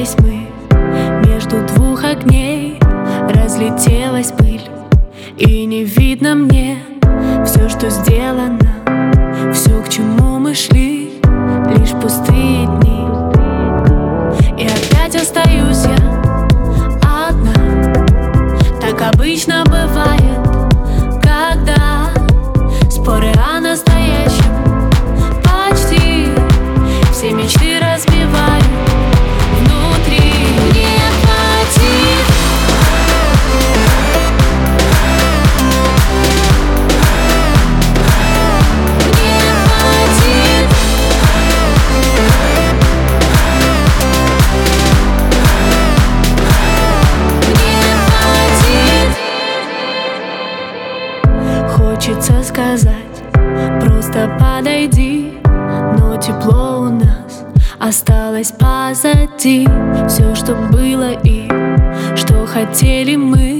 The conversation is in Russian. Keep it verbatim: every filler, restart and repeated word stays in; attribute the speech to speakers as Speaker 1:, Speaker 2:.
Speaker 1: Остались мы между двух огней, разлетелась пыль, и не видно мне все, что сделано, все, к чему мы шли, лишь пустые дни. И опять остаюсь я одна. Так обычно бывает, когда споры о настоящем почти все мечты разбивают внутри. Не хватит, не хватит, не хватит. Хочется сказать, просто подойди, но тепло у нас осталось позади. Все, что было и что хотели мы,